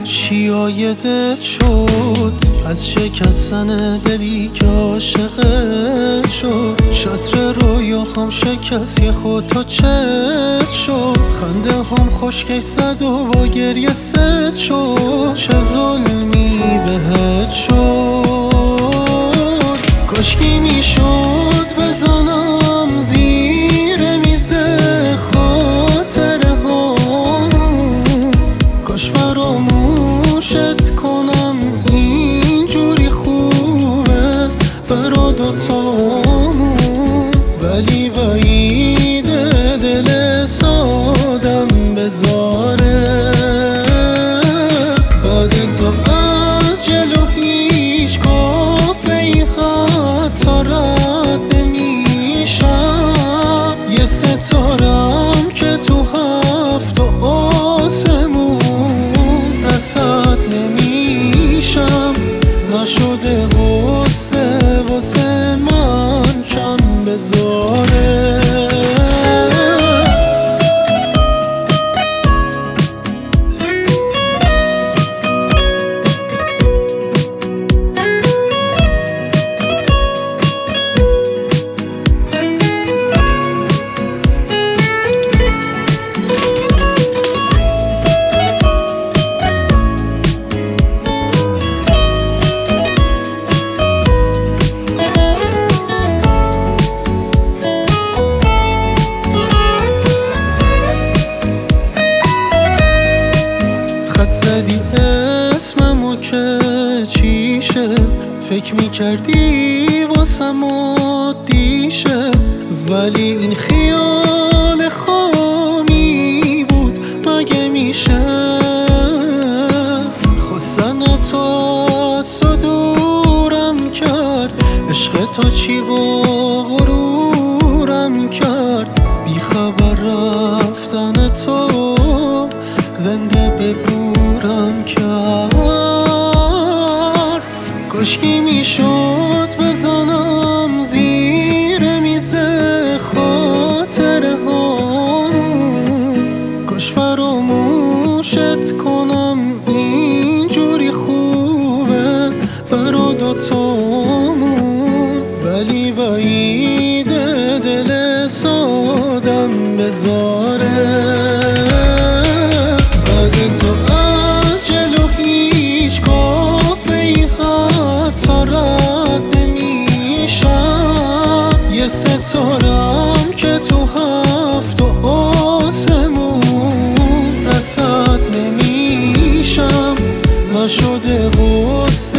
چی دل شد از شکستن دلی که عاشقت شد. چتر رویاهام شکست یه خود تا چت شد. خنده هم خشکش زد و با گریه ست شد. چه ظلمی بهت شد. کاشکی میشد بزنم زیر میز خاطره هامون. کاش فراموشت کنم اینجوری خوبه برا دوتامون. ولی بعیده دل سادم بذاره بعد تو از جلو هیچ کافه‌ای حتی رد نمیشم. یه ستارم که تو هفت آسمون رصد نمیشم. نشده غصه واسه من کم بذاره. خط زدی اسممو که چیشه. فکر میکردی واسم عادیشه. ولی این خیال خامی بود مگه میشه. خواستن تو از تو دورم کرد. عشق تو چی با غرورم کرد. بیخبر رفتن تو زنده به گورم کرد. کاشکی میشد بزنم زیر میز خاطره هامون. کاش فراموشت کنم اینجوری خوبه برا دوتامون. ولی بعیده دل سادم بذاره تو از جلو هیچ کافه‌ای حتی رد نمیشم. یه ستارم که تو هفت آسمون رصد نمیشم. نشده غصه